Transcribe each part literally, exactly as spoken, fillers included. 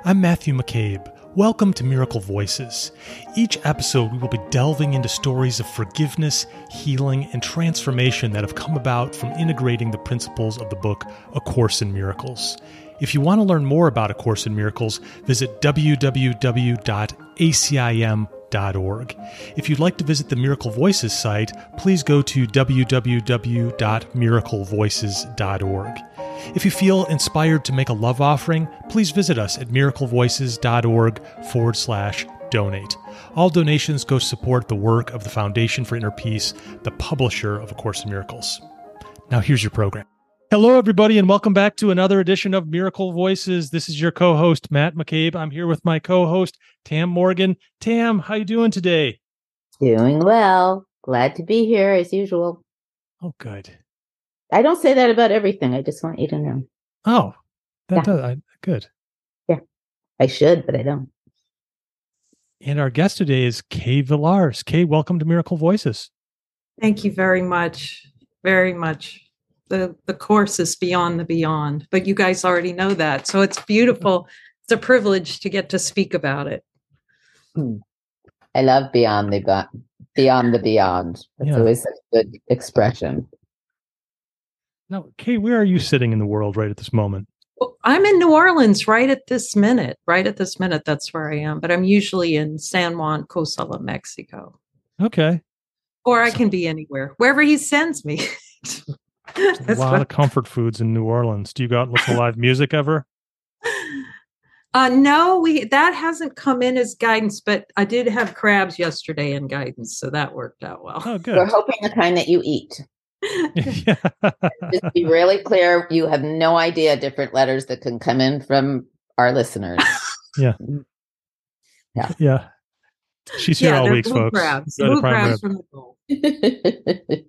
I'm Matthew McCabe. Welcome to Miracle Voices. Each episode, we will be delving into stories of forgiveness, healing, and transformation that have come about from integrating the principles of the book A Course in Miracles. If you want to learn more about A Course in Miracles, visit w w w dot a c i m dot org. If you'd like to visit the Miracle Voices site, please go to w w w dot miracle voices dot org. If you feel inspired to make a love offering, please visit us at miraclevoices.org forward slash donate. All donations go to support the work of the Foundation for Inner Peace, the publisher of A Course in Miracles. Now here's your program. Hello, everybody, and welcome back to another edition of Miracle Voices. This is your co-host, Matt McCabe. I'm here with my co-host, Tam Morgan. Tam, how you doing today? Doing well. Glad to be here as usual. Oh, good. I don't say that about everything. I just want you to know. Oh, that Yeah. does. I, good. Yeah, I should, but I don't. And our guest today is Kay Villars. Kay, welcome to Miracle Voices. Thank you very much. Very much. The the course is beyond the beyond, but you guys already know that. So it's beautiful. It's a privilege to get to speak about it. Hmm. I love beyond the beyond, beyond the beyond. That's Yeah. always such a good expression. Now, Kay, where are you sitting in the world right at this moment? Well, I'm in New Orleans right at this minute. Right at this minute, that's where I am. But I'm usually in San Juan, Cozumel, Mexico. Okay. Or I can be anywhere, wherever he sends me. A That's lot what- of comfort foods in New Orleans. Do you go out and listen to live music ever? Uh, no, we that hasn't come in as guidance, but I did have crabs yesterday in guidance, so that worked out well. Oh, We're good. hoping the kind that you eat. Yeah. Just be really clear. You have no idea different letters that can come in from our listeners. Yeah. Yeah. She's here Yeah, all they're week, blue folks. crabs. They're the Blue prime crabs rib. from the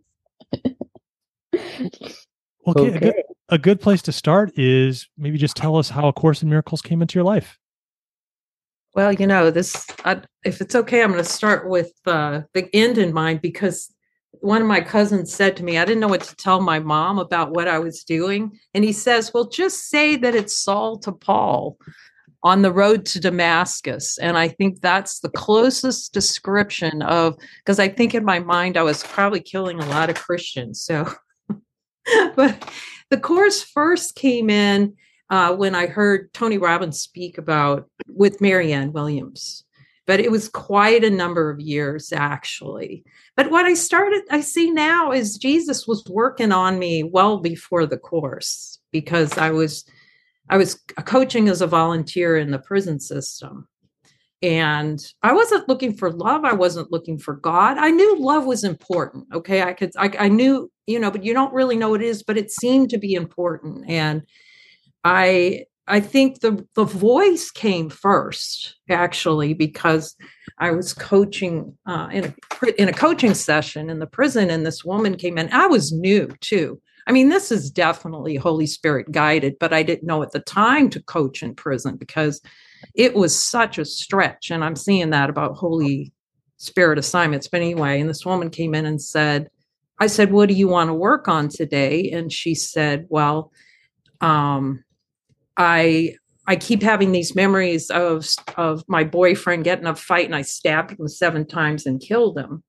Gulf. Well, Kay, a, good, Okay. a good place to start is maybe just tell us how A Course in Miracles came into your life. Well, you know, this, I, if it's okay, I'm going to start with uh, the end in mind, because one of my cousins said to me, I didn't know what to tell my mom about what I was doing. And he says, well, just say that it's Saul to Paul on the road to Damascus. And I think that's the closest description of, because I think in my mind, I was probably killing a lot of Christians. So, but the course first came in uh, when I heard Tony Robbins speak about with Marianne Williams. But it was quite a number of years, actually. But what I started, I see now is Jesus was working on me well before the course, because I was, I was coaching as a volunteer in the prison system. And I wasn't looking for love. I wasn't looking for God. I knew love was important. Okay. I could, I, I knew, you know, but you don't really know what it is, but it seemed to be important. And I, I think the, the voice came first, actually, because I was coaching uh, in, a, in a coaching session in the prison, and this woman came in. I was new, too. I mean, this is definitely Holy Spirit guided, but I didn't know at the time to coach in prison because it was such a stretch. And I'm seeing that about Holy Spirit assignments. But anyway, and this woman came in and said, I said, what do you want to work on today? And she said, well, um, I I keep having these memories of of my boyfriend getting in a fight, and I stabbed him seven times and killed him.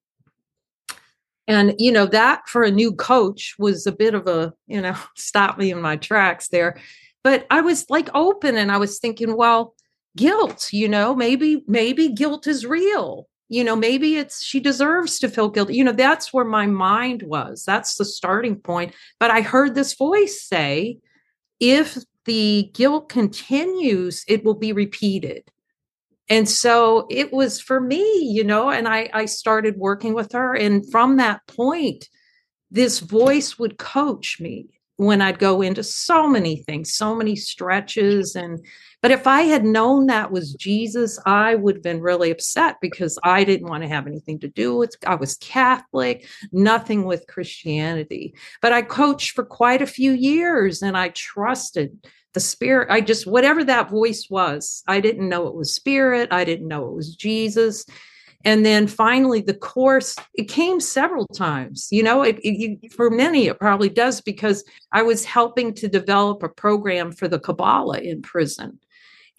And, you know, that for a new coach was a bit of a, you know, stop me in my tracks there. But I was like open, and I was thinking, well, guilt, you know, maybe, maybe guilt is real. You know, maybe it's, she deserves to feel guilty. You know, that's where my mind was. That's the starting point. But I heard this voice say, if the guilt continues, it will be repeated. And so it was for me, you know, and I, I started working with her. And from that point, this voice would coach me when I'd go into so many things, so many stretches. And, but if I had known that was Jesus, I would have been really upset, because I didn't want to have anything to do with, I was Catholic, nothing with Christianity. But I coached for quite a few years, and I trusted the Spirit. I just, whatever that voice was, I didn't know it was Spirit. I didn't know it was Jesus. And then finally, the course, it came several times. You know, it, it, you, for many, it probably does, because I was helping to develop a program for the Kabbalah in prison.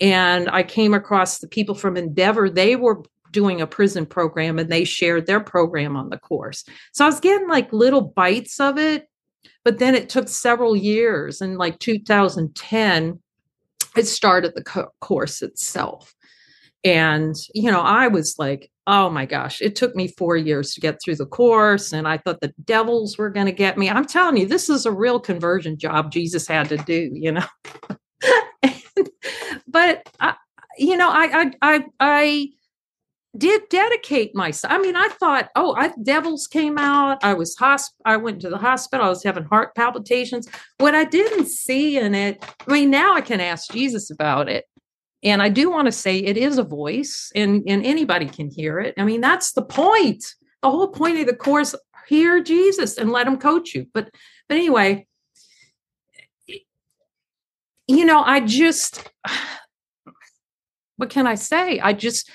And I came across the people from Endeavor. They were doing a prison program and they shared their program on the course. So I was getting like little bites of it, but then it took several years. In like two thousand ten, I started the co- course itself. And, you know, I was like, oh my gosh, it took me four years to get through the course. And I thought the devils were going to get me. I'm telling you, this is a real conversion job Jesus had to do, you know. and, but, I, you know, I, I, I, I did dedicate myself. I mean, I thought, oh, I, devils came out. I was hosp- I went to the hospital. I was having heart palpitations. What I didn't see in it, I mean, now I can ask Jesus about it. And I do want to say it is a voice and, and anybody can hear it. I mean, that's the point. The whole point of the course, hear Jesus and let him coach you. But, but anyway, you know, I just, what can I say? I just,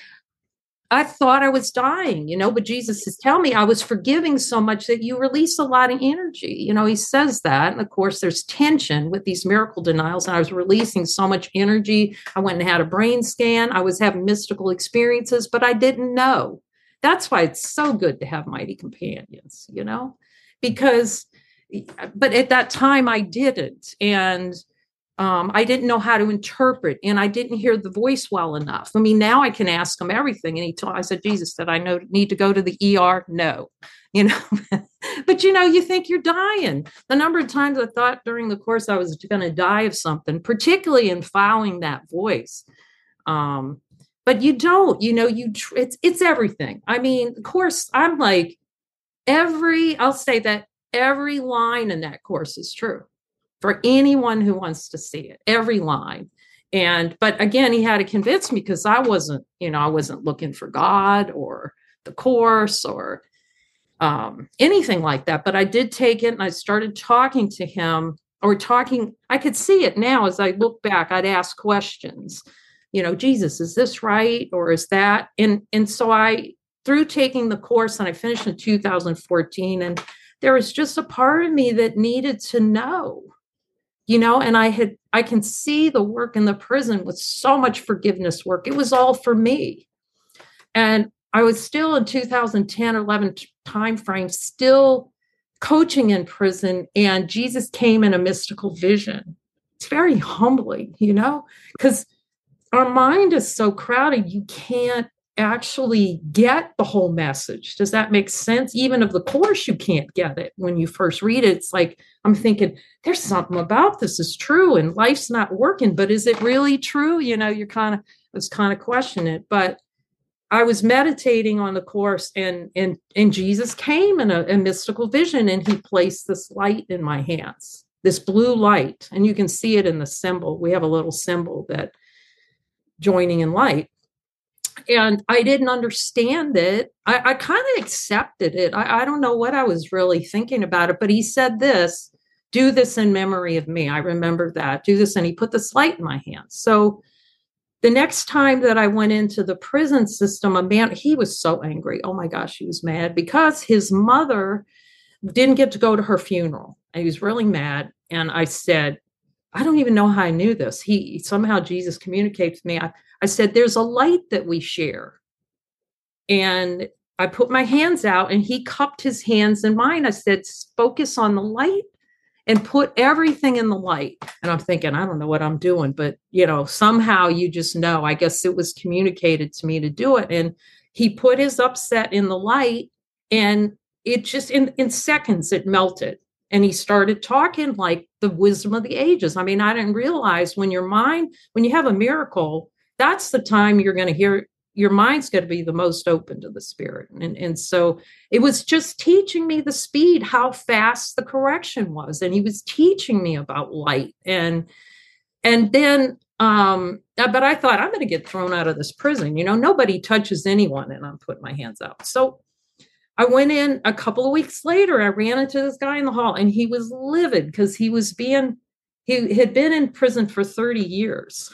I thought I was dying, you know, but Jesus is telling me I was forgiving so much that you release a lot of energy. You know, he says that. And of course, there's tension with these miracle denials. And I was releasing so much energy. I went and had a brain scan. I was having mystical experiences, but I didn't know. That's why it's so good to have mighty companions, you know, because, but at that time I didn't. And Um, I didn't know how to interpret, and I didn't hear the voice well enough. I mean, now I can ask him everything. And he told, I said, Jesus, did I know, need to go to the E R? No, you know, but you know, you think you're dying. The number of times I thought during the course I was going to die of something, particularly in following that voice. Um, but you don't, you know, you, tr- it's, it's everything. I mean, of course, I'm like every, I'll say that every line in that course is true. For anyone who wants to see it, every line. And, but again, he had to convince me because I wasn't, you know, I wasn't looking for God or the course or um, anything like that. But I did take it and I started talking to him or talking. I could see it now as I look back. I'd ask questions, you know, Jesus, is this right? Or is that? And, and so I, through taking the course, and I finished in two thousand fourteen, and there was just a part of me that needed to know. You know, and I had, I can see the work in the prison with so much forgiveness work. It was all for me. And I was still in two thousand ten or eleven timeframe, still coaching in prison. And Jesus came in a mystical vision. It's very humbling, you know, because our mind is so crowded. You can't actually get the whole message. Does that make sense? Even of the course, you can't get it when you first read it. It's like, I'm thinking, there's something about this is true and life's not working, but is it really true? You know, you're kind of, I was kind of questioning it, but I was meditating on the course and, and, and Jesus came in a, a mystical vision and he placed this light in my hands, this blue light. And you can see it in the symbol. We have a little symbol that joining in light. And I didn't understand it. I, I kind of accepted it. I, I don't know what I was really thinking about it, but he said this, do this in memory of me. I remember that, do this. And he put this light in my hands. So the next time that I went into the prison system, a man, he was so angry. Oh my gosh, he was mad because his mother didn't get to go to her funeral. And he was really mad. And I said, I don't even know how I knew this. He somehow Jesus communicated with me. I, I said, there's a light that we share. And I put my hands out and he cupped his hands in mine. I said, focus on the light and put everything in the light. And I'm thinking, I don't know what I'm doing, but you know, somehow you just know, I guess it was communicated to me to do it. And he put his upset in the light and it just in, in seconds, it melted. And he started talking like the wisdom of the ages. I mean, I didn't realize when your mind, when you have a miracle, that's the time you're going to hear, your mind's going to be the most open to the spirit. And, and so it was just teaching me the speed, how fast the correction was. And he was teaching me about light. And, and then, um, but I thought I'm going to get thrown out of this prison. You know, nobody touches anyone and I'm putting my hands out. So I went in a couple of weeks later, I ran into this guy in the hall and he was livid because he was being, he had been in prison for thirty years.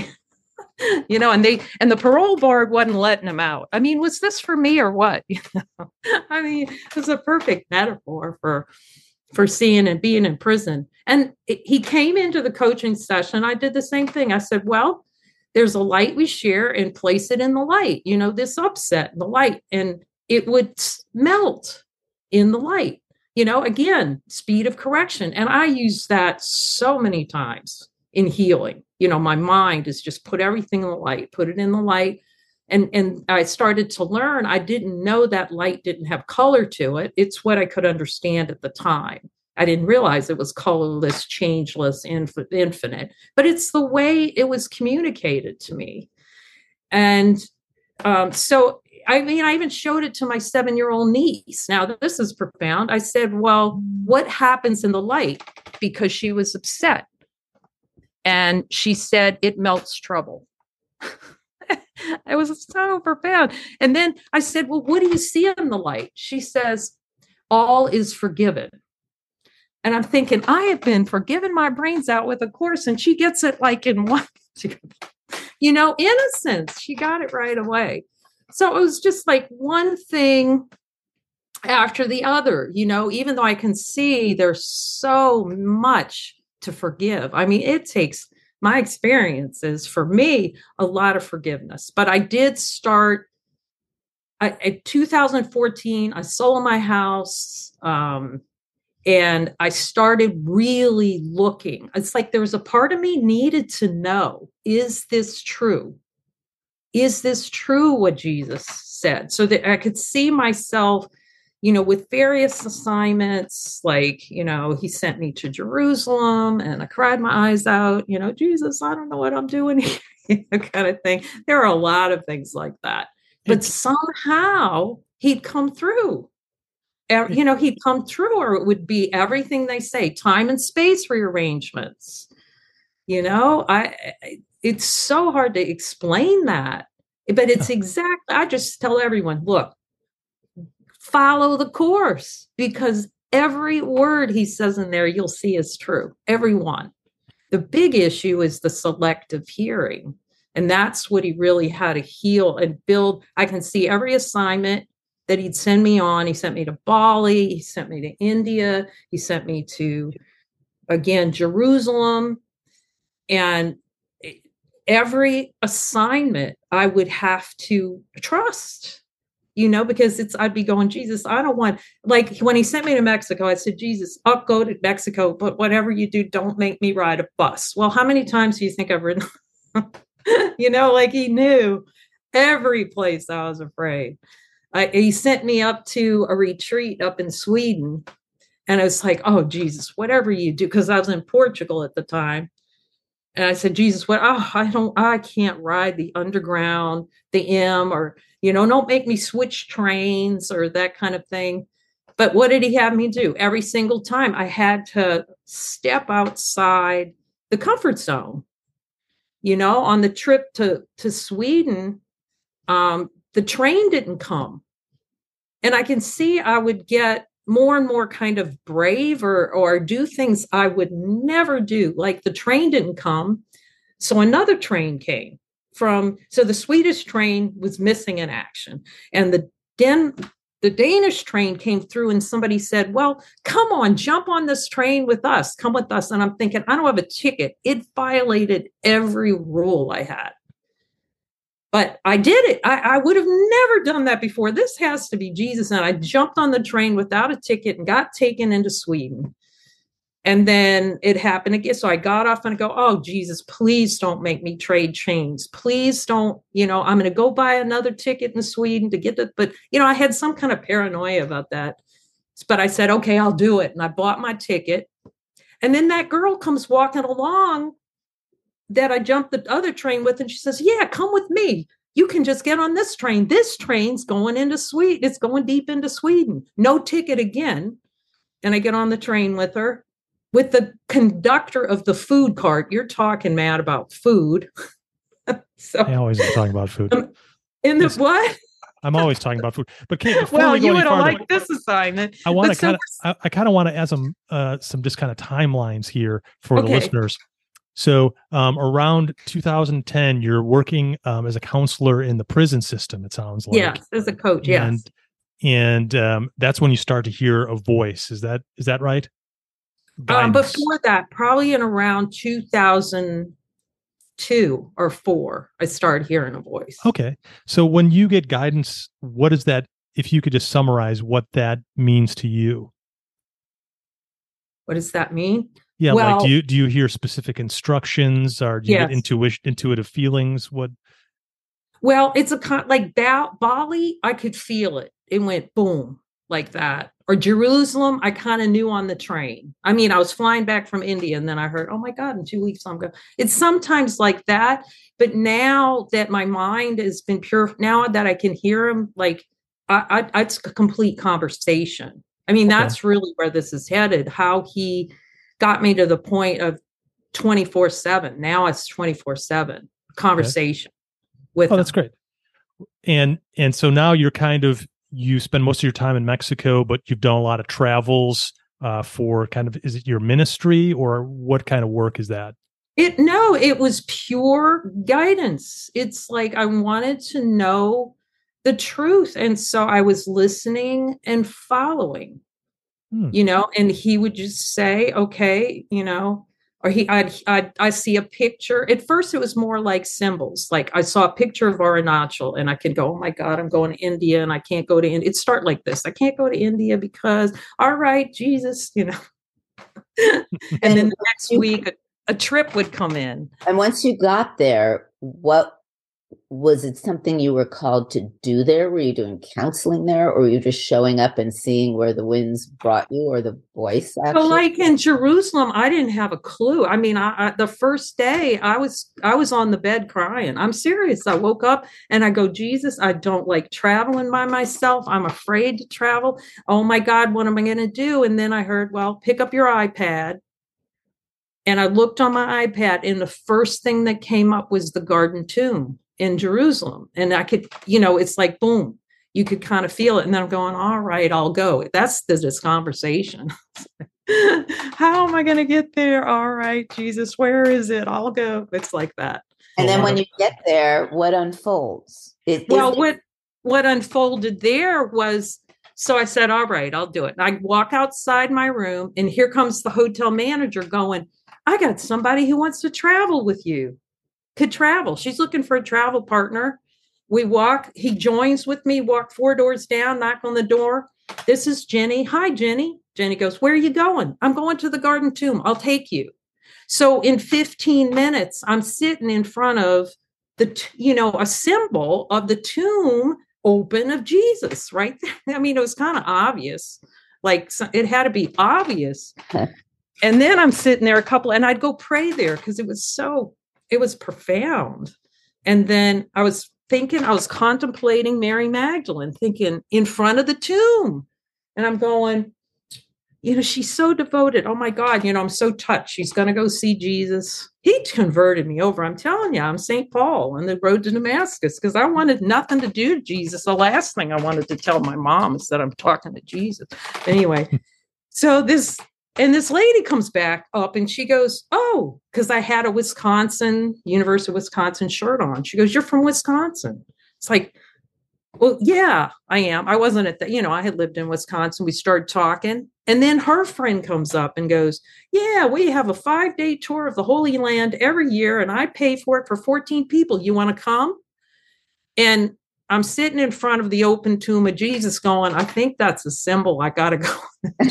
You know, and they, and the parole board wasn't letting him out. I mean, was this for me or what? You know? I mean, it was a perfect metaphor for, for seeing and being in prison. And it, he came into the coaching session. I did the same thing. I said, well, there's a light we share and place it in the light, you know, this upset in the light, and it would melt in the light, you know, again, speed of correction. And I use that so many times in healing. You know, my mind is just put everything in the light, put it in the light. And, and I started to learn, I didn't know that light didn't have color to it. It's what I could understand at the time. I didn't realize it was colorless, changeless, inf- infinite, but it's the way it was communicated to me. And um, so, I mean, I even showed it to my seven-year-old niece. Now, this is profound. I said, well, what happens in the light? Because she was upset. And she said, it melts trouble. It was so profound. And then I said, well, what do you see in the light? She says, all is forgiven. And I'm thinking, I have been forgiving my brains out with a course, and she gets it like in one, you know, innocence. She got it right away. So it was just like one thing after the other, you know, even though I can see there's so much to forgive. I mean, it takes, my experiences for me, a lot of forgiveness. But I did start I, in two thousand fourteen, I sold my house. Um, And I started really looking. It's like there was a part of me needed to know, is this true? Is this true what Jesus said? So that I could see myself, you know, with various assignments, like, you know, he sent me to Jerusalem and I cried my eyes out, you know, Jesus, I don't know what I'm doing here, kind of thing. There are a lot of things like that. But somehow he'd come through. You know, he'd come through, or it would be everything they say, time and space rearrangements. You know, I, it's so hard to explain that, but it's exactly, I just tell everyone, look, follow the course, because every word he says in there, you'll see is true. Every one. The big issue is the selective hearing. And that's what he really had to heal and build. I can see every assignment that he'd send me on. He sent me to Bali. He sent me to India. He sent me to, again, Jerusalem. And every assignment I would have to trust, you know, because it's, I'd be going, Jesus, I don't want, like when he sent me to Mexico, I said, Jesus, I'll go to Mexico, but whatever you do, don't make me ride a bus. Well, how many times do you think I've ridden? You know, like he knew every place I was afraid. I, he sent me up to a retreat up in Sweden. And I was like, oh, Jesus, whatever you do, because I was in Portugal at the time. And I said, Jesus, what? Oh, I don't, I can't ride the underground, the M, or, you know, don't make me switch trains or that kind of thing. But what did he have me do? Every single time I had to step outside the comfort zone. You know, on the trip to, to Sweden, um, the train didn't come. And I can see I would get more and more kind of brave or, or do things I would never do. Like the train didn't come. So another train came from, so the Swedish train was missing in action. And the Den, the Danish train came through and somebody said, well, come on, jump on this train with us. Come with us. And I'm thinking, I don't have a ticket. It violated every rule I had. But I did it. I, I would have never done that before. This has to be Jesus. And I jumped on the train without a ticket and got taken into Sweden. And then it happened again. So I got off and I go, oh, Jesus, please don't make me trade chains. Please don't, you know, I'm going to go buy another ticket in Sweden to get it. But, you know, I had some kind of paranoia about that. But I said, okay, I'll do it. And I bought my ticket. And then that girl comes walking along that I jumped the other train with. And she says, yeah, come with me. You can just get on this train. This train's going into Sweden. It's going deep into Sweden. No ticket again. And I get on the train with her, with the conductor of the food cart. You're talking, Matt, about food. So I always am talking about food. Um, in the yes. What? I'm always talking about food. But Kate, before well, we go you any would farther, like this assignment. I want to kind of, I, I kind of want to add some, uh, some just kind of timelines here for okay. the listeners. So um, around two thousand ten, you're working um, as a counselor in the prison system, it sounds like. Yes, as a coach, yes. And, and um, that's when you start to hear a voice. Is that is that right? Um, before that, probably in around two thousand two or four, I started hearing a voice. Okay. So when you get guidance, what is that? If you could just summarize what that means to you. What does that mean? Yeah. Well, like, do you, do you hear specific instructions, or do you yes. get intuition, intuitive feelings? What? Well, it's a con like ba- Bali, I could feel it. It went boom like that. Or Jerusalem, I kind of knew on the train. I mean, I was flying back from India and then I heard, oh my God, in two weeks I'm going. It's sometimes like that. But now that my mind has been pure, now that I can hear him, like I, I, it's a complete conversation. I mean, Okay. that's really where this is headed, how he got me to the point of twenty-four seven. Now it's twenty-four seven conversation. Okay. With oh, them. That's great. And and so now you're kind of, you spend most of your time in Mexico, but you've done a lot of travels uh, for kind of, is it your ministry, or what kind of work is that? It no, it was pure guidance. It's like I wanted to know the truth. And so I was listening and following, hmm. you know, and he would just say, okay, you know, or he, I'd, I'd, I see a picture. At first, it was more like symbols. Like I saw a picture of Arunachal and I could go, oh my God, I'm going to India and I can't go to India. It'd start like this. I can't go to India because, all right, Jesus, you know. and, and then the next you, week, a, a trip would come in. And once you got there, what was it something you were called to do there? Were you doing counseling there, or were you just showing up and seeing where the winds brought you, or the voice? Actually? So like in Jerusalem, I didn't have a clue. I mean, I, I, the first day I was, I was on the bed crying. I'm serious. I woke up and I go, Jesus, I don't like traveling by myself. I'm afraid to travel. Oh my God, what am I going to do? And then I heard, well, pick up your iPad. And I looked on my iPad and the first thing that came up was the Garden Tomb in Jerusalem. And I could, you know, it's like, boom, you could kind of feel it. And then I'm going, all right, I'll go. That's the, this conversation. How am I going to get there? All right, Jesus, where is it? I'll go. It's like that. And then when you get there, what unfolds? Is, well, is what, what unfolded there was, so I said, all right, I'll do it. And I walk outside my room and here comes the hotel manager going, I got somebody who wants to travel with you. Could travel. She's looking for a travel partner. We walk, he joins with me, walk four doors down, knock on the door. This is Jenny. Hi, Jenny. Jenny goes, where are you going? I'm going to the Garden Tomb. I'll take you. So in fifteen minutes, I'm sitting in front of the, you know, a symbol of the tomb open of Jesus right there. I mean, it was kind of obvious. Like it had to be obvious. And then I'm sitting there a couple, and I'd go pray there because it was so, it was profound. And then I was thinking, I was contemplating Mary Magdalene, thinking in front of the tomb. And I'm going, you know, she's so devoted. Oh my God, you know, I'm so touched. She's going to go see Jesus. He converted me over. I'm telling you, I'm Saint Paul on the road to Damascus because I wanted nothing to do to Jesus. The last thing I wanted to tell my mom is that I'm talking to Jesus. Anyway, so this, and this lady comes back up and she goes, oh, because I had a Wisconsin, University of Wisconsin shirt on. She goes, you're from Wisconsin. It's like, well, yeah, I am. I wasn't at the, you know, I had lived in Wisconsin. We started talking. And then her friend comes up and goes, yeah, we have a five day tour of the Holy Land every year. And I pay for it for fourteen people. You want to come? And I'm sitting in front of the open tomb of Jesus going, I think that's a symbol. I got to go.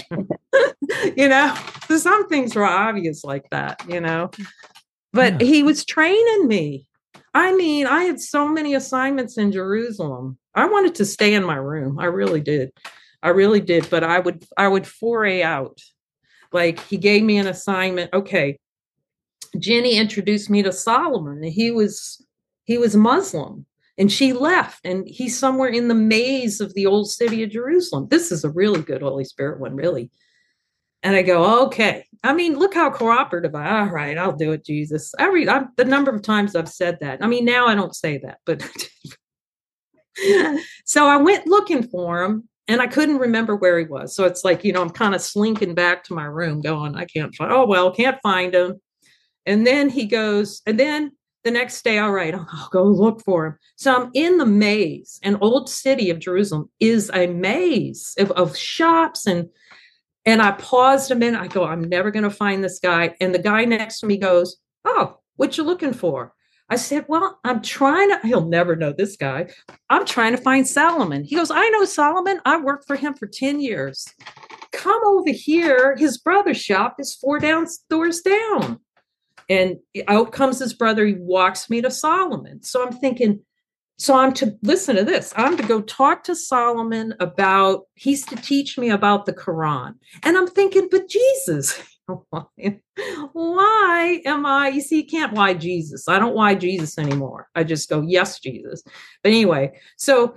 You know, so some things were obvious like that, you know, but yeah. He was training me. I mean, I had so many assignments in Jerusalem. I wanted to stay in my room. I really did. I really did. But I would, I would foray out. Like he gave me an assignment. Okay. Jenny introduced me to Solomon. He was, he was Muslim. And she left, and he's somewhere in the maze of the old city of Jerusalem. This is a really good Holy Spirit one, really. And I go, okay. I mean, look how cooperative I am. All right, I'll do it, Jesus. Every I'm, the number of times I've said that. I mean, now I don't say that, but so I went looking for him, and I couldn't remember where he was. So it's like, you know, I'm kind of slinking back to my room, going, I can't find. Oh well, can't find him. And then he goes, and then. The next day, all right, I'll go look for him. So I'm in the maze. An old city of Jerusalem is a maze of, of shops. And and I paused a minute. I go, I'm never going to find this guy. And the guy next to me goes, oh, what you looking for? I said, well, I'm trying to, he'll never know this guy. I'm trying to find Solomon. He goes, I know Solomon. I worked for him for ten years. Come over here. His brother's shop is four down doors down. And out comes his brother. He walks me to Solomon. So I'm thinking, so I'm to listen to this. I'm to go talk to Solomon about, he's to teach me about the Quran. And I'm thinking, but Jesus, why, why am I, you see, you can't why Jesus. I don't why Jesus anymore. I just go, yes, Jesus. But anyway, so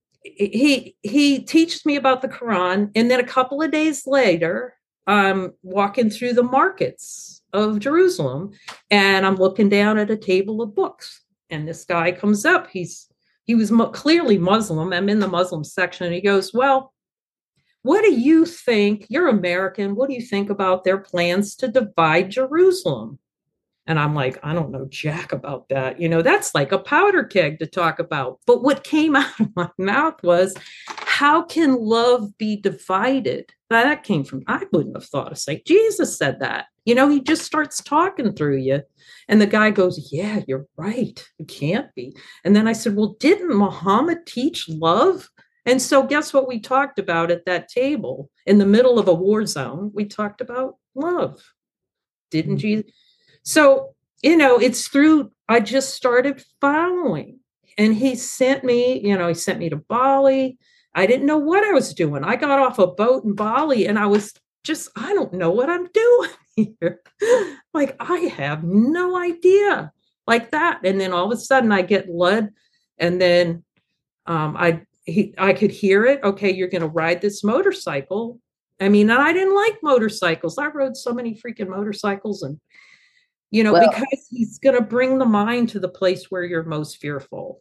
he, he teaches me about the Quran. And then a couple of days later, I'm walking through the markets of Jerusalem and I'm looking down at a table of books. And this guy comes up. He's, he was mo- clearly Muslim. I'm in the Muslim section. And he goes, well, what do you think? You're American. What do you think about their plans to divide Jerusalem? And I'm like, I don't know jack about that. You know, that's like a powder keg to talk about. But what came out of my mouth was, how can love be divided? Now, that came from, I wouldn't have thought of saying, Jesus said that. You know, he just starts talking through you. And the guy goes, yeah, you're right. It can't be. And then I said, well, didn't Muhammad teach love? And so guess what we talked about at that table in the middle of a war zone? We talked about love. Didn't mm-hmm. Jesus? So, you know, it's through, I just started following. And he sent me, you know, he sent me to Bali. I didn't know what I was doing. I got off a boat in Bali and I was just, I don't know what I'm doing here. Like, I have no idea, like that. And then all of a sudden I get led, and then um, I, he, I could hear it. Okay, you're going to ride this motorcycle. I mean, and I didn't like motorcycles. I rode so many freaking motorcycles, and, you know, well, because he's going to bring the mind to the place where you're most fearful.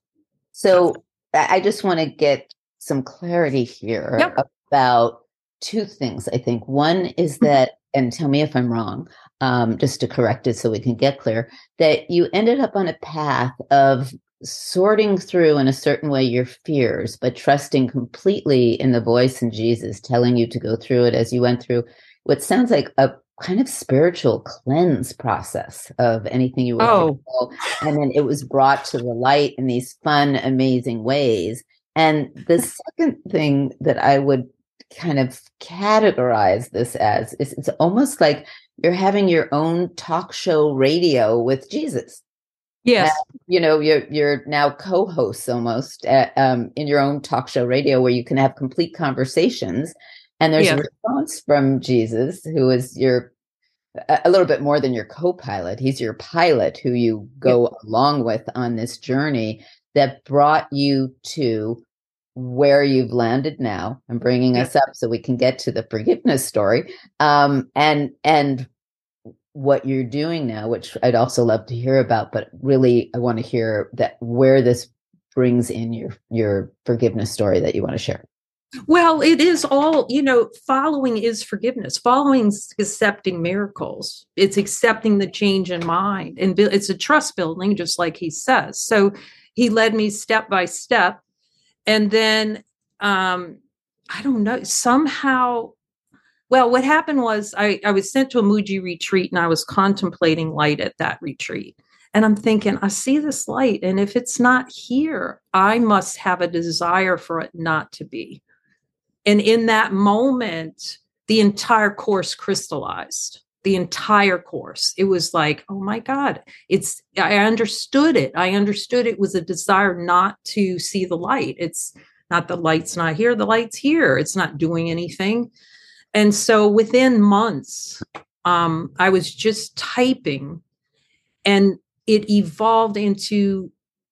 So I just want to get some clarity here yep. about two things. I think one is that, and tell me if I'm wrong, um, just to correct it so we can get clear, that you ended up on a path of sorting through in a certain way your fears, but trusting completely in the voice in Jesus telling you to go through it as you went through what sounds like a kind of spiritual cleanse process of anything you were oh. fearful. And then it was brought to the light in these fun, amazing ways. And the second thing that I would kind of categorize this as is it's almost like you're having your own talk show radio with Jesus. Yes. And, you know, you're you're now co-hosts almost at, um, in your own talk show radio where you can have complete conversations. And there's yes. a response from Jesus, who is your a little bit more than your co-pilot. He's your pilot who you go yep. along with on this journey that brought you to where you've landed now and bringing yep. us up so we can get to the forgiveness story. Um, and, and what you're doing now, which I'd also love to hear about, but really I want to hear that where this brings in your, your forgiveness story that you want to share. Well, it is all, you know, following is forgiveness. Following is accepting miracles. It's accepting the change in mind. And it's a trust building, just like he says. So he led me step by step. And then, um, I don't know, somehow, well, what happened was I, I was sent to a Muji retreat and I was contemplating light at that retreat. And I'm thinking, I see this light. And if it's not here, I must have a desire for it not to be. And in that moment, the entire course crystallized, the entire course. It was like, oh my God, it's, I understood it. I understood it was a desire not to see the light. It's not the light's not here. The light's here. It's not doing anything. And so within months, um, I was just typing and it evolved into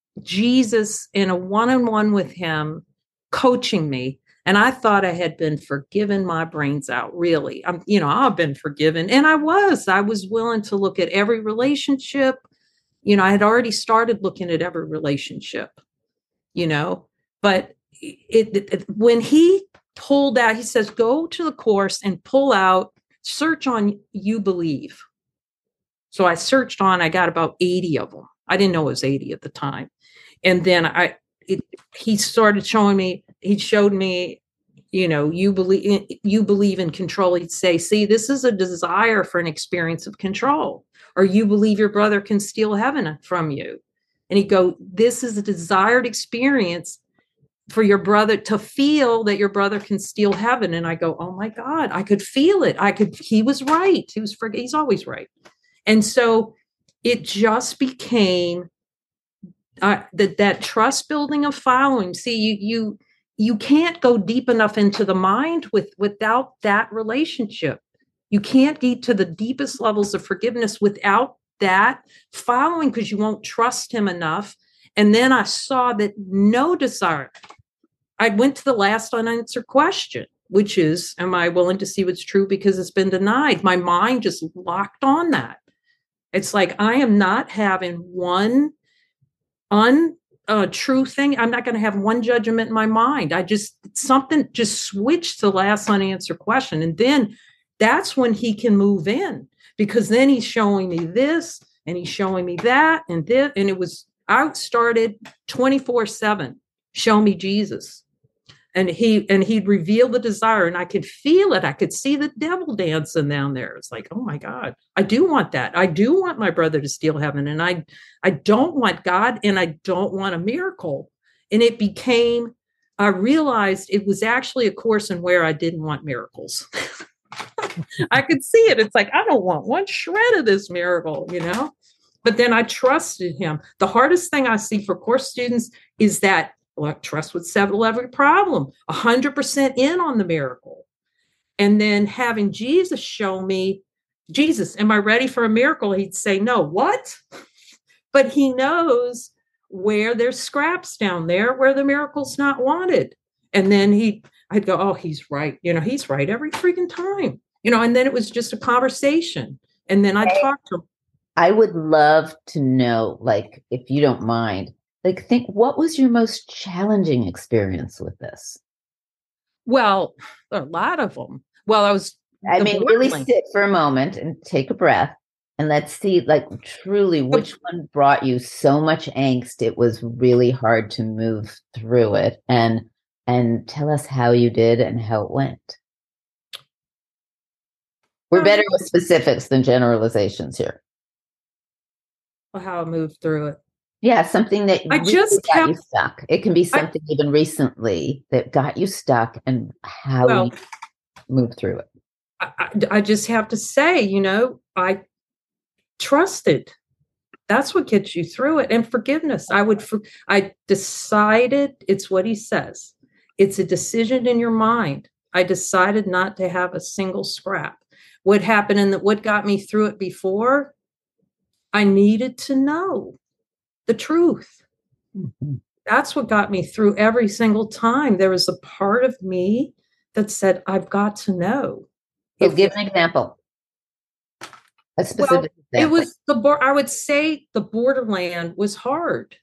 Jesus in a one-on-one with him, coaching me. And I thought I had been forgiven my brains out, really. I'm, you know, I've been forgiven. And I was, I was willing to look at every relationship. You know, I had already started looking at every relationship, you know, but it, it, it when he pulled out, he says, go to the course and pull out, search on You Believe. So I searched on, I got about eighty of them. I didn't know it was eighty at the time. And then I, it, he started showing me, he showed me, you know, you believe, you believe in control. He'd say, see, this is a desire for an experience of control, or you believe your brother can steal heaven from you. And he'd go, this is a desired experience for your brother to feel that your brother can steal heaven. And I go, oh my God, I could feel it. I could, he was right. He was, he's always right. And so it just became uh, that, that trust building of following. See, you, you, you can't go deep enough into the mind with, without that relationship. You can't get to the deepest levels of forgiveness without that following, because you won't trust him enough. And then I saw that no desire. I went to the last unanswered question, which is, am I willing to see what's true because it's been denied? My mind just locked on that. It's like, I am not having one untrue uh, thing. I'm not going to have one judgment in my mind. I just, something just switched to the last unanswered question. And then that's when he can move in, because then he's showing me this and he's showing me that and this. And it was, I started twenty-four seven, show me Jesus. And he, and he'd reveal the desire, and I could feel it. I could see the devil dancing down there. It's like, oh my God, I do want that. I do want my brother to steal heaven. And I, I don't want God, and I don't want a miracle. And it became, I realized it was actually a course in where I didn't want miracles. I could see it. It's like, I don't want one shred of this miracle, you know? But then I trusted him. The hardest thing I see for course students is that, well, trust would settle every problem, one hundred percent in on the miracle. And then having Jesus show me, Jesus, am I ready for a miracle? He'd say, no, what? But he knows where there's scraps down there, where the miracle's not wanted. And then he, I'd go, oh, he's right. You know, he's right every freaking time. You know, and then it was just a conversation. And then I'd I, talk to him. I would love to know, like, if you don't mind, like, think, what was your most challenging experience with this? Well, there are a lot of them. Well, I was. I mean, really sit for a moment and take a breath, and let's see, like, truly, which one brought you so much angst it was really hard to move through it, and and tell us how you did and how it went. We're better with specifics than generalizations here. How I moved through it. Yeah, something that I really just got kept, you stuck. It can be something I, even recently that got you stuck, and how well, you move through it. I, I just have to say, you know, I trusted. That's what gets you through it. And forgiveness. I would, I decided, it's what he says. It's a decision in your mind. I decided not to have a single scrap. What happened and what got me through it before, I needed to know the truth. Mm-hmm. That's what got me through every single time. There was a part of me that said, I've got to know. So give an example. A specific well, example. It was the, I would say the borderland was hard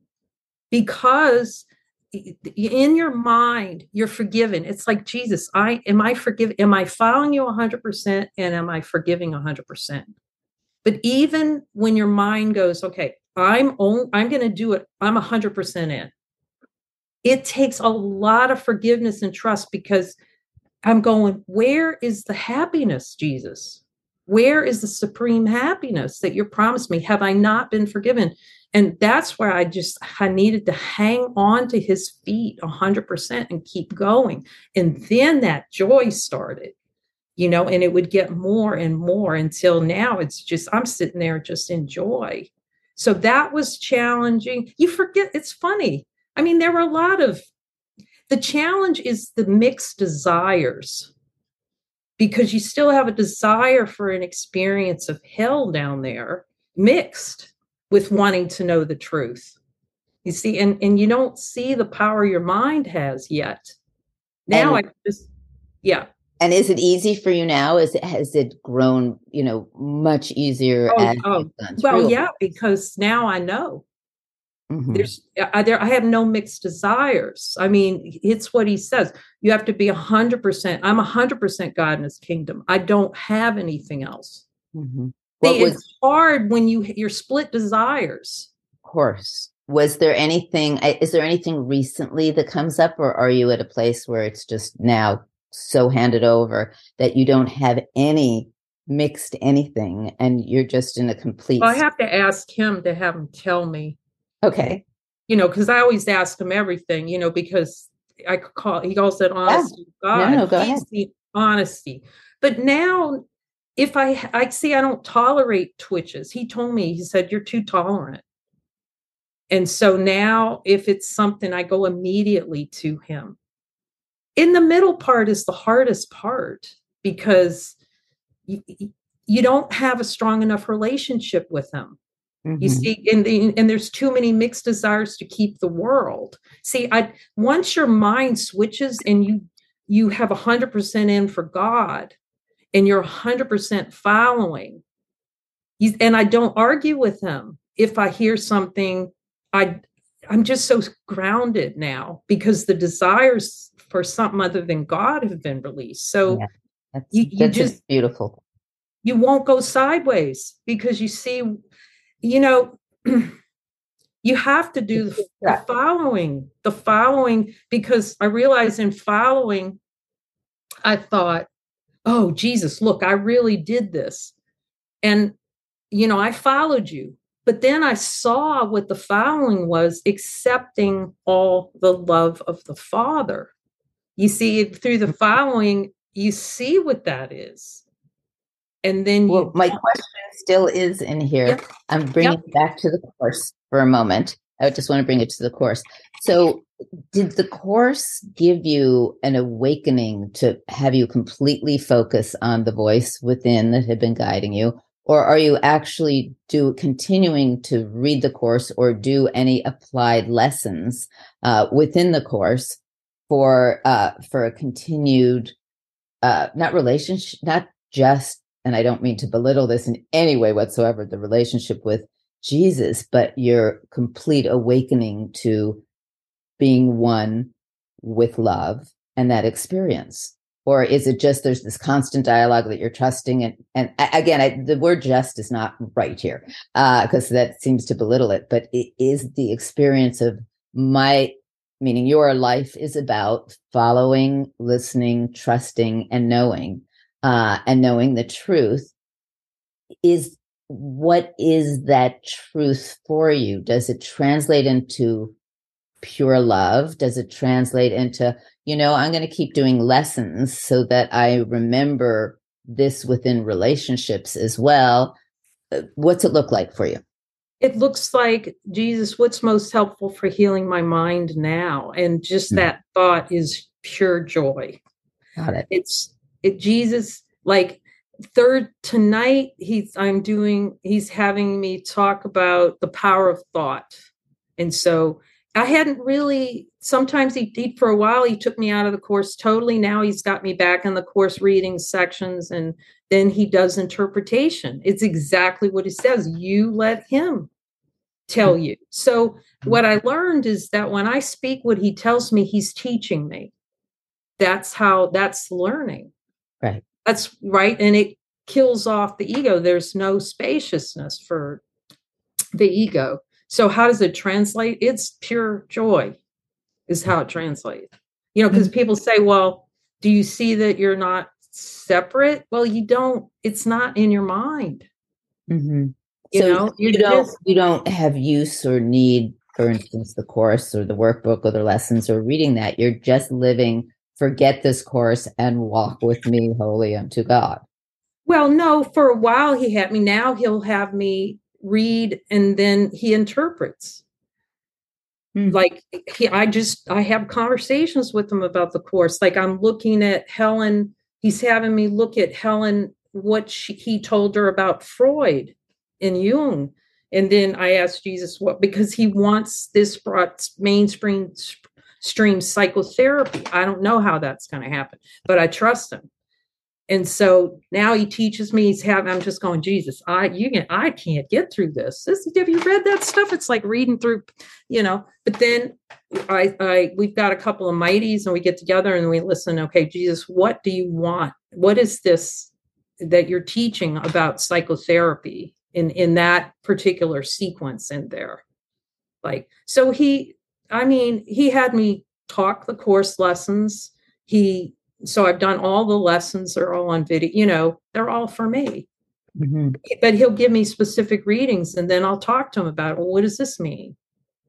because in your mind, you're forgiven. It's like, Jesus, I, am I forgiven? Am I following you a hundred percent? And am I forgiving a hundred percent? But even when your mind goes, okay, I'm only, I'm going to do it. I'm a hundred percent in. It takes a lot of forgiveness and trust, because I'm going, where is the happiness, Jesus? Where is the supreme happiness that you promised me? Have I not been forgiven? And that's where I just, I needed to hang on to his feet a hundred percent and keep going. And then that joy started, you know, and it would get more and more until now it's just, I'm sitting there just in joy. So that was challenging. You forget, it's funny. I mean, there were a lot of, the challenge is the mixed desires, because you still have a desire for an experience of hell down there, mixed with wanting to know the truth. You see, and, and you don't see the power your mind has yet. Now and, I just, yeah. And is it easy for you now? Is it, has it grown, you know, much easier? Oh, as oh. Well, yeah, because now I know. Mm-hmm. There's, I, there, I have no mixed desires. I mean, it's what he says. You have to be a hundred percent. I'm a hundred percent God in his kingdom. I don't have anything else. Mm-hmm. See, was, it's hard when you, you're split desires. Of course. Was there anything, is there anything recently that comes up, or are you at a place where it's just now so handed over that you don't have any mixed anything and you're just in a complete... Well, I have to ask him to have him tell me. Okay. You know, because I always ask him everything, you know, because I call, he calls it honesty. Yeah. God, no, no, go he's ahead. the honesty. But now, if I, I see, I don't tolerate twitches. He told me, he said, you're too tolerant. And so now if it's something, I go immediately to him. In the middle part is the hardest part because you, you don't have a strong enough relationship with him. Mm-hmm. You see, and, and there's too many mixed desires to keep the world. See, I once your mind switches and you you have one hundred percent in for God and you're one hundred percent following, you, and I don't argue with him. If I hear something, I, I'm just so grounded now because the desires for something other than God have been released. So yeah, that's, you, you that's just beautiful. You won't go sideways because you see, you know, you have to do the, the following, the following, because I realized in following, I thought, oh, Jesus, look, I really did this. And, you know, I followed you. But then I saw what the following was, accepting all the love of the Father. You see, through the following, you see what that is. And then well, you, my question still is in here. Yep. I'm bringing yep. it back to the Course for a moment. I just want to bring it to the Course. So did the Course give you an awakening to have you completely focus on the voice within that had been guiding you? Or are you actually do continuing to read the Course or do any applied lessons uh, within the Course for uh, for a continued, uh, not relationship, not just, and I don't mean to belittle this in any way whatsoever, the relationship with Jesus, but your complete awakening to being one with love and that experience? Or is it just there's this constant dialogue that you're trusting? And, and again, I, the word just is not right here because uh, that seems to belittle it. But it is the experience of my, meaning your life is about following, listening, trusting, and knowing, uh, and knowing the truth. Is what is that truth for you? Does it translate into pure love? Does it translate into, you know, I'm going to keep doing lessons so that I remember this within relationships as well? What's it look like for you? It looks like, Jesus, what's most helpful for healing my mind now? And just mm-hmm. that thought is pure joy. Got it. It's it, Jesus, like third tonight, he's, I'm doing, he's having me talk about the power of thought. And so I hadn't really, sometimes he, he, for a while, he took me out of the Course totally. Now he's got me back in the Course reading sections, and then he does interpretation. It's exactly what he says. You let him tell you. So what I learned is that when I speak what he tells me, he's teaching me. That's how, that's learning. Right. That's right. And it kills off the ego. There's no spaciousness for the ego. So how does it translate? It's pure joy is how it translates. You know, because people say, well, do you see that you're not separate? Well, you don't, it's not in your mind. Mm-hmm. You so know, you don't, just, you don't have use or need, for instance, the Course or the workbook or the lessons or reading that. You're just living, forget this Course and walk with me wholly unto God. Well, no, for a while he had me. Now he'll have me read and then he interprets. Hmm. Like he, I just, I have conversations with him about the Course. Like I'm looking at Helen, he's having me look at Helen, what she, he told her about Freud and Jung. And then I asked Jesus what, because he wants this brought mainstream stream psychotherapy. I don't know how that's going to happen, but I trust him. And so now he teaches me, he's having, I'm just going, Jesus, I, you can, I can't get through this. This, have you read that stuff? It's like reading through, you know, but then I, I, we've got a couple of mighties and we get together and we listen. Okay, Jesus, what do you want? What is this that you're teaching about psychotherapy in, in that particular sequence in there? Like, so he, I mean, he had me talk the Course lessons. He, So I've done all the lessons. They're all on video, you know, they're all for me. Mm-hmm. But he'll give me specific readings and then I'll talk to him about, well, what does this mean?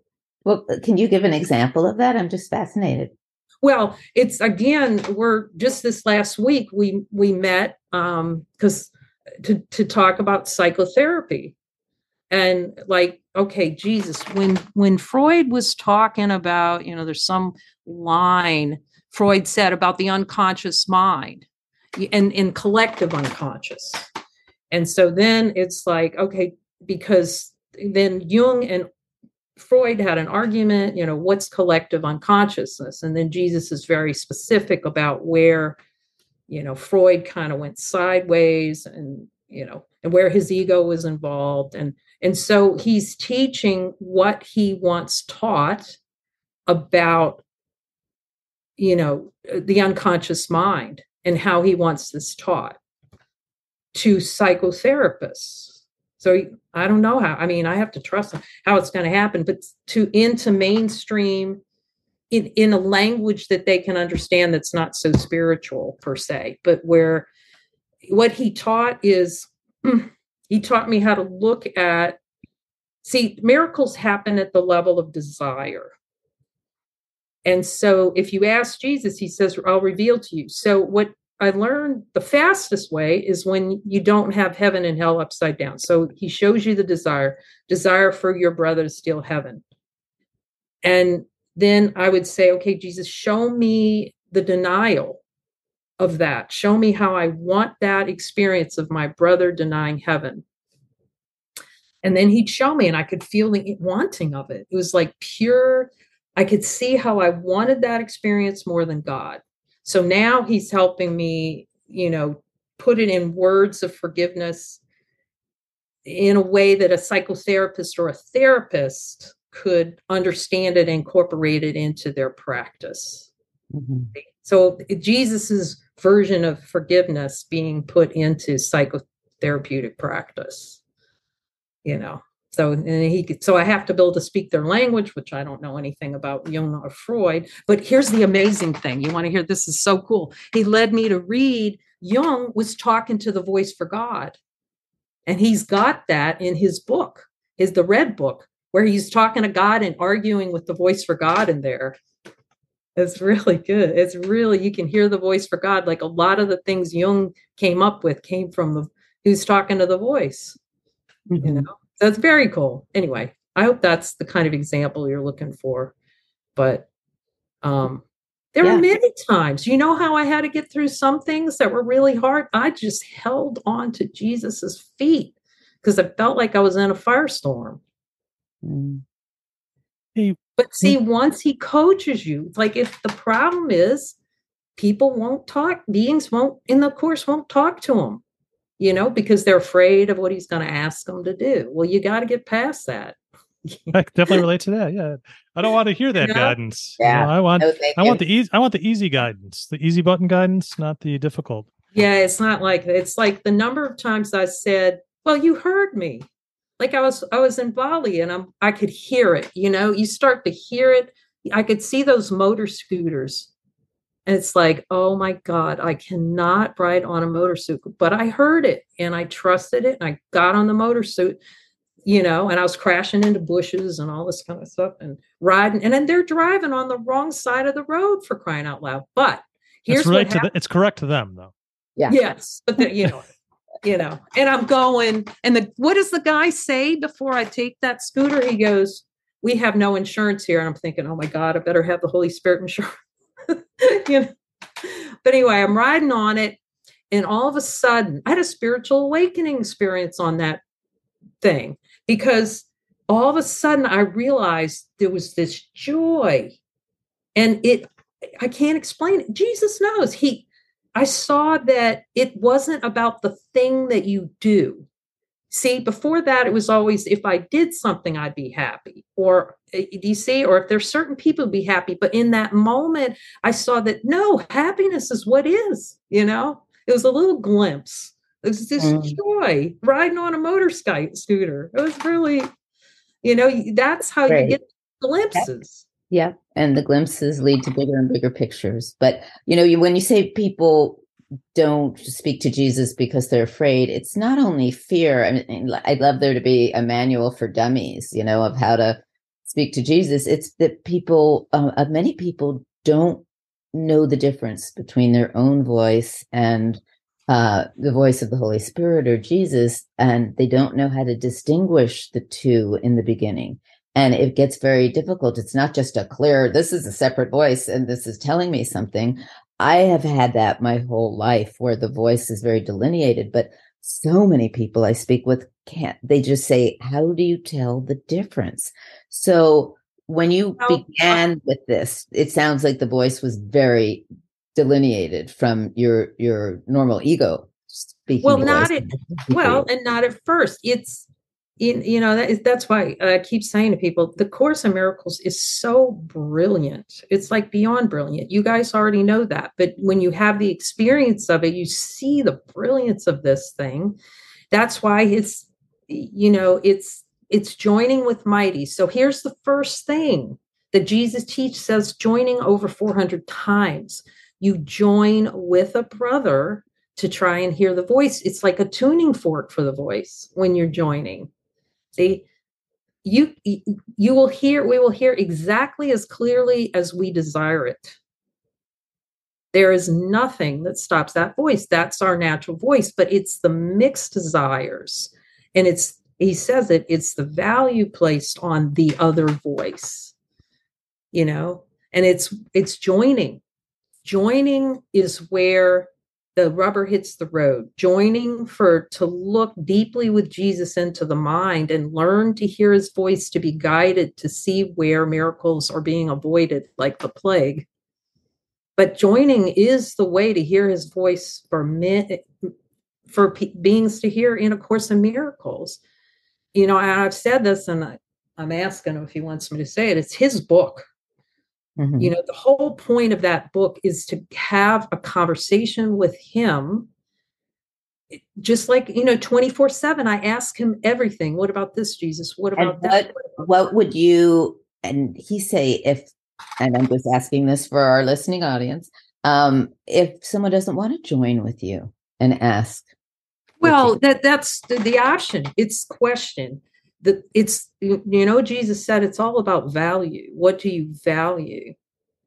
Well, can you give an example of that? I'm just fascinated. Well, it's again, we're just this last week we we met um because to to talk about psychotherapy. And like, okay, Jesus, when when Freud was talking about, you know, there's some line Freud said about the unconscious mind and in collective unconscious. And so then it's like, okay, because then Jung and Freud had an argument, you know, what's collective unconsciousness? And then Jesus is very specific about where, you know, Freud kind of went sideways and, you know, and where his ego was involved. And, and so he's teaching what he wants taught about, you know, the unconscious mind and how he wants this taught to psychotherapists. So I don't know how, I mean, I have to trust how it's going to happen, but to into mainstream in, in a language that they can understand that's not so spiritual per se, but where what he taught is, he taught me how to look at, see, miracles happen at the level of desire. And so if you ask Jesus, he says, I'll reveal to you. So what I learned the fastest way is when you don't have heaven and hell upside down. So he shows you the desire, desire for your brother to steal heaven. And then I would say, okay, Jesus, show me the denial of that. Show me how I want that experience of my brother denying heaven. And then he'd show me, and I could feel the wanting of it. It was like pure, I could see how I wanted that experience more than God. So now he's helping me, you know, put it in words of forgiveness in a way that a psychotherapist or a therapist could understand it and incorporate it into their practice. Mm-hmm. So Jesus's version of forgiveness being put into psychotherapeutic practice, you know. So and he could, so I have to be able to speak their language, which I don't know anything about Jung or Freud. But here's the amazing thing. You want to hear, this is so cool. He led me to read, Jung was talking to the voice for God. And he's got that in his book, is the Red Book, where he's talking to God and arguing with the voice for God in there. It's really good. It's really, you can hear the voice for God. Like a lot of the things Jung came up with came from the, who's talking to the voice, mm-hmm. you know? So it's very cool. Anyway, I hope that's the kind of example you're looking for. But um, there yeah. were many times, you know how I had to get through some things that were really hard? I just held on to Jesus's feet because I felt like I was in a firestorm. Mm. Hey, but see, hey. once he coaches you, it's like if the problem is people won't talk, beings won't, in the course, won't talk to him. You know, because they're afraid of what he's going to ask them to do. Well, you got to get past that. I definitely relate to that. Yeah, I don't want to hear that you know? guidance. Yeah, you know, I want, no, I want the easy, I want the easy guidance, the easy button guidance, not the difficult. Yeah, it's not like it's like the number of times I said, "Well, you heard me." Like I was, I was in Bali, and I'm, I could hear it. You know, you start to hear it. I could see those motor scooters. And it's like, oh my God, I cannot ride on a motorcycle. But I heard it and I trusted it. And I got on the motorcycle, you know, and I was crashing into bushes and all this kind of stuff and riding. And then they're driving on the wrong side of the road, for crying out loud. But here's it's right what to the, it's correct to them, though. Yeah. Yes. But the, you know, you know, and I'm going, and the what does the guy say before I take that scooter? He goes, "We have no insurance here." And I'm thinking, oh my God, I better have the Holy Spirit insurance. you know? But anyway, I'm riding on it, and all of a sudden, I had a spiritual awakening experience on that thing because all of a sudden I realized there was this joy, and it, I can't explain it. Jesus knows. He, I saw that it wasn't about the thing that you do. See, before that, it was always, if I did something, I'd be happy. Or, do you see, or if there's certain people be happy. But in that moment, I saw that, no, happiness is what is, you know, it was a little glimpse. It was this mm. joy riding on a motor sky, scooter. It was really, you know, that's how Great. you get glimpses. Yeah. And the glimpses lead to bigger and bigger pictures. But, you know, you, when you say people don't speak to Jesus because they're afraid, it's not only fear. I mean, I'd love there to be a manual for dummies, you know, of how to speak to Jesus. It's that people, uh, uh, many people don't know the difference between their own voice and uh, the voice of the Holy Spirit or Jesus, and they don't know how to distinguish the two in the beginning. And it gets very difficult. It's not just a clear, this is a separate voice and this is telling me something. I have had that my whole life where the voice is very delineated, but so many people I speak with can't, they just say, how do you tell the difference? So when you oh, began with this, it sounds like the voice was very delineated from your, your normal ego speaking. Well, not at, well, and not at first. It's, you know, that is, that's why I keep saying to people, the Course in Miracles is so brilliant. It's like beyond brilliant. You guys already know that. But when you have the experience of it, you see the brilliance of this thing. That's why it's, you know, it's, it's joining with mighty. So here's the first thing that Jesus teaches, says joining over four hundred times. You join with a brother to try and hear the voice. It's like a tuning fork for the voice when you're joining. See, you you will hear, we will hear exactly as clearly as we desire it. There is nothing that stops that voice. That's our natural voice, but it's the mixed desires. And it's, he says it, it's the value placed on the other voice, you know, and it's, it's joining. Joining is where the rubber hits the road. Joining for to look deeply with Jesus into the mind and learn to hear his voice, to be guided to see where miracles are being avoided, like the plague. But joining is the way to hear his voice for men, for pe- beings to hear in A Course in Miracles. You know, I've said this, and I, I'm asking him if he wants me to say it. It's his book. Mm-hmm. You know, the whole point of that book is to have a conversation with him, just like, you know, twenty-four seven. I ask him everything. What about this, Jesus? What about and that? What, what, what would you, and he say, if, and I'm just asking this for our listening audience, um, if someone doesn't want to join with you and ask? Well, that that's the, the option. It's question. The, it's, you know, Jesus said it's all about value. What do you value?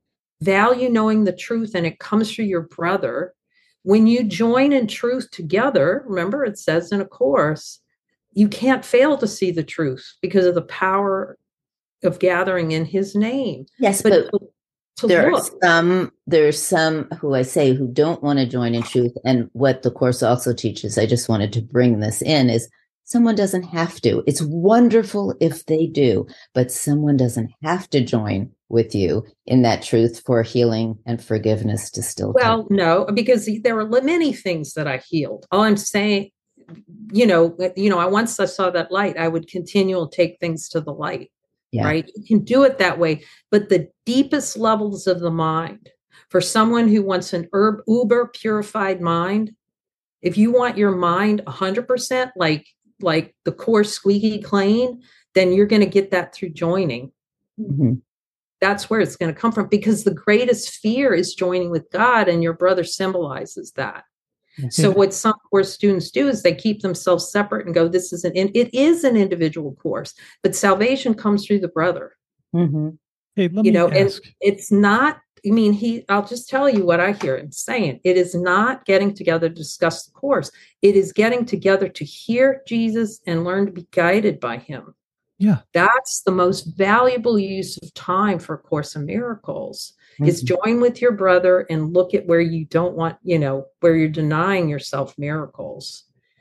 Value knowing the truth, and it comes through your brother. When you join in truth together, remember it says in A Course, you can't fail to see the truth because of the power of gathering in his name. Yes, but, but to there look. are some, there's some who I say who don't want to join in truth. And what the Course also teaches, I just wanted to bring this in, is someone doesn't have to. It's wonderful if they do, but someone doesn't have to join with you in that truth for healing and forgiveness to still well come. No, because there are many things that I healed. All I'm saying, you know, you know, I once I saw that light, I would continually take things to the light. Yeah. Right? You can do it that way, but the deepest levels of the mind, for someone who wants an herb, uber purified mind, if you want your mind one hundred percent like like the Course squeaky clean, then you're going to get that through joining. Mm-hmm. That's where it's going to come from, because the greatest fear is joining with God, and your brother symbolizes that. Mm-hmm. So what some Course students do is they keep themselves separate and go, this is an, it is an individual course, but salvation comes through the brother. Mm-hmm. Hey, let you me know, ask. And it's not, I mean, he, I'll just tell you what I hear him saying. It is not getting together to discuss the Course. It is getting together to hear Jesus and learn to be guided by him. Yeah. That's the most valuable use of time for A Course in Miracles. Mm-hmm. Is join with your brother and look at where you don't want, you know, where you're denying yourself miracles.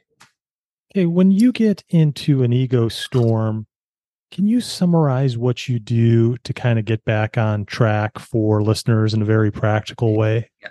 Okay. When you get into an ego storm, can you summarize what you do to kind of get back on track for listeners in a very practical way? Yeah.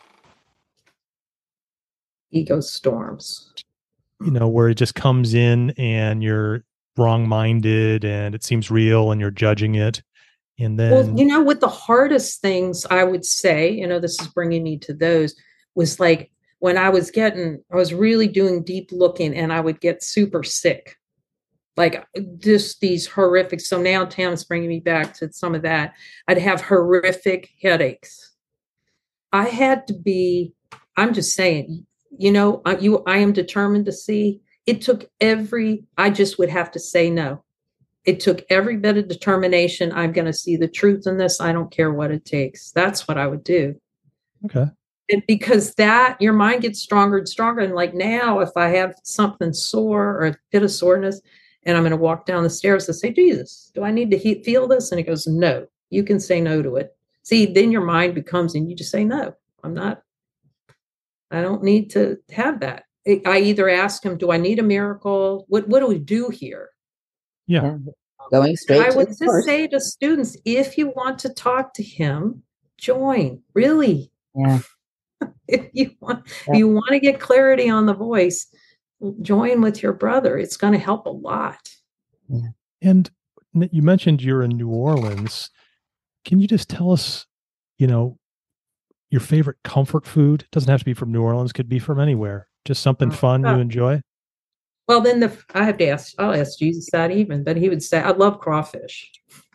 Ego storms. You know, where it just comes in and you're wrong-minded and it seems real and you're judging it. And then, well, you know, what the hardest things I would say, you know, this is bringing me to those, was like when I was getting, I was really doing deep looking and I would get super sick, like just these horrific. So now Tam's bringing me back to some of that. I'd have horrific headaches. I had to be, I'm just saying, you know, I, you, I am determined to see. It took every, I just would have to say no. It took every bit of determination. I'm going to see the truth in this. I don't care what it takes. That's what I would do. Okay. And because that, your mind gets stronger and stronger. And like now, if I have something sore or a bit of soreness, and I'm going to walk down the stairs and say, Jesus, do I need to he- feel this? And he goes, no, you can say no to it. See, then your mind becomes, and you just say, no, I'm not, I don't need to have that. I either ask him, do I need a miracle? What what do we do here? Yeah. yeah. Going straight I to would the just source. say to students, if you want to talk to him, join. Really. Yeah. If you want, yeah. you want to get clarity on the voice, join with your brother. It's going to help a lot. Yeah. And you mentioned you're in New Orleans. Can you just tell us, you know, your favorite comfort food? It doesn't have to be from New Orleans, could be from anywhere. Just something fun you enjoy. Well, then the I have to ask, I'll ask Jesus that even, but he would say, I love crawfish.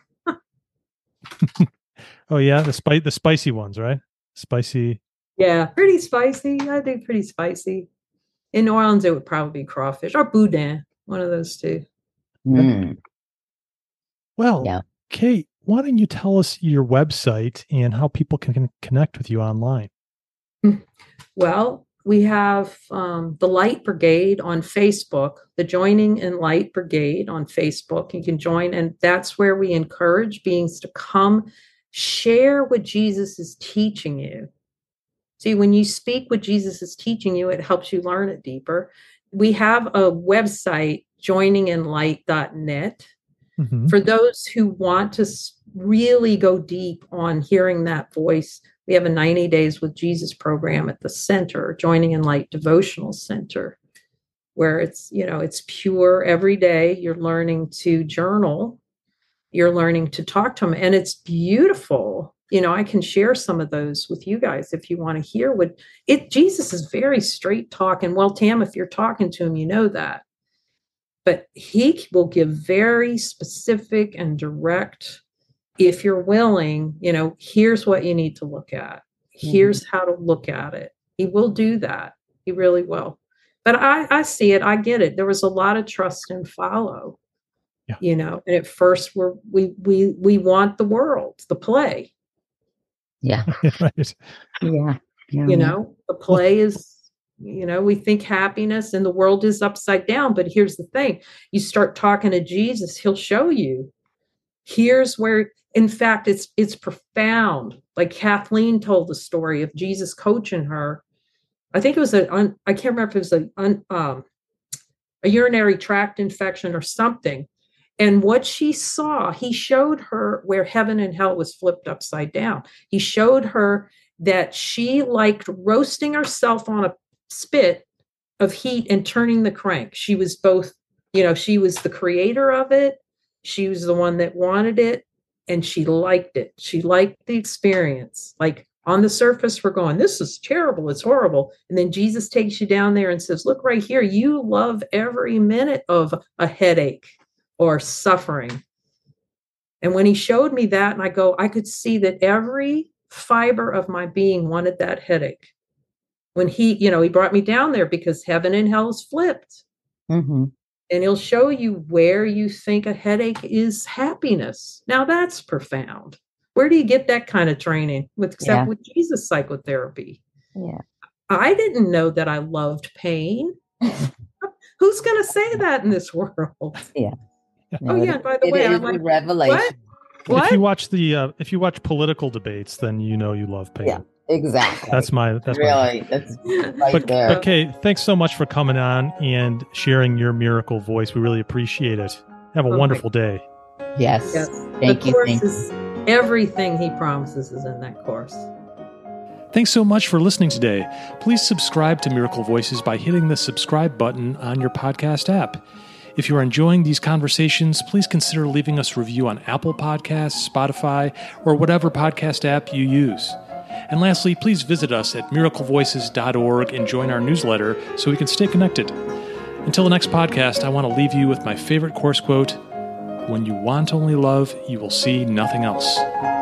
Oh yeah. The spice, the spicy ones, right? Spicy. Yeah. Pretty spicy. I do pretty spicy. In New Orleans, it would probably be crawfish or boudin, one of those two. Mm. Well, yeah. Kate, why don't you tell us your website and how people can, can connect with you online? Well, we have um, the Light Brigade on Facebook, the Joining in Light Brigade on Facebook. You can join, and that's where we encourage beings to come share what Jesus is teaching you. See, when you speak what Jesus is teaching you, it helps you learn it deeper. We have a website, joining in light dot net, mm-hmm. for those who want to really go deep on hearing that voice. We have a ninety days with Jesus program at the center, Joining in Light Devotional Center, where it's, you know, it's pure every day. You're learning to journal. You're learning to talk to him. And it's beautiful. You know, I can share some of those with you guys if you want to hear what it, Jesus is very straight talking. Well, Tam, if you're talking to him, you know that. But he will give very specific and direct, if you're willing, you know, here's what you need to look at. Here's mm-hmm. how to look at it. He will do that. He really will. But I, I see it. I get it. There was a lot of trust and follow, yeah. you know, and at first we're, we, we, we want the world, the play. Yeah. right. Yeah. yeah. You know, the play is, you know, we think happiness and the world is upside down. But here's the thing. You start talking to Jesus, he'll show you. Here's where, in fact, it's it's profound. Like Kathleen told the story of Jesus coaching her. I think it was a, un, I can't remember if it was a, un, um, a urinary tract infection or something. And what she saw, he showed her where heaven and hell was flipped upside down. He showed her that she liked roasting herself on a spit of heat and turning the crank. She was both, you know, she was the creator of it. She was the one that wanted it, and she liked it. She liked the experience. Like on the surface, we're going, this is terrible. It's horrible. And then Jesus takes you down there and says, look right here. You love every minute of a headache or suffering. And when he showed me that, and I go, I could see that every fiber of my being wanted that headache. When he, you know, he brought me down there because heaven and hell is flipped. Mm-hmm. And he'll show you where you think a headache is happiness. Now that's profound. Where do you get that kind of training? With except yeah. with Jesus psychotherapy. Yeah. I didn't know that I loved pain. Who's going to say that in this world? Yeah. No, oh yeah. By the it way, is I'm like, a revelation. What? What? If you watch the uh, if you watch political debates, then you know you love pain. Yeah. Exactly. That's my that's really my, that's right but, there. But Kate, thanks so much for coming on and sharing your miracle voice. We really appreciate it. Have a oh wonderful day. Yes. yes. Thank the you. Course thank is, everything he promises is in that course. Thanks so much for listening today. Please subscribe to Miracle Voices by hitting the subscribe button on your podcast app. If you are enjoying these conversations, please consider leaving us a review on Apple Podcasts, Spotify, or whatever podcast app you use. And lastly, please visit us at miracle voices dot org and join our newsletter so we can stay connected. Until the next podcast, I want to leave you with my favorite course quote, "When you want only love, you will see nothing else."